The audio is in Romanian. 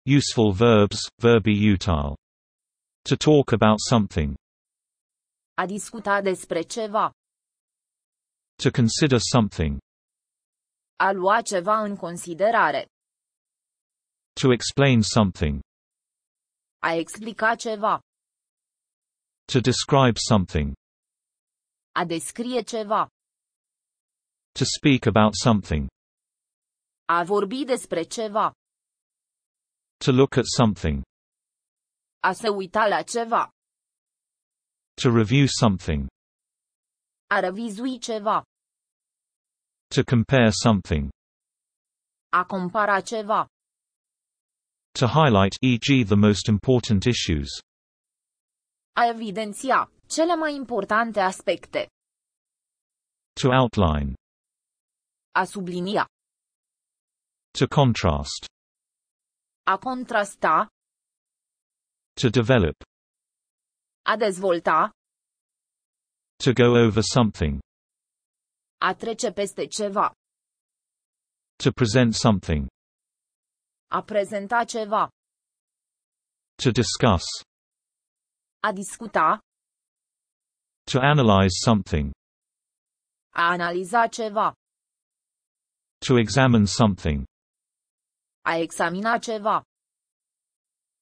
Useful verbs, verbi utile. To talk about something. A discuta despre ceva. To consider something. A lua ceva în considerare. To explain something. A explica ceva. To describe something. A descrie ceva. To speak about something. A vorbi despre ceva. To look at something. A se uita la ceva. To review something. A revizui ceva. To compare something. A compara ceva. To highlight, e.g. the most important issues. A evidenția cele mai importante aspecte. To outline. A sublinia. To contrast. A contrasta. To develop. A dezvolta. To go over something. A trece peste ceva. To present something. A prezenta ceva. To discuss. A discuta. To analyze something. A analiza ceva. To examine something. A examina ceva.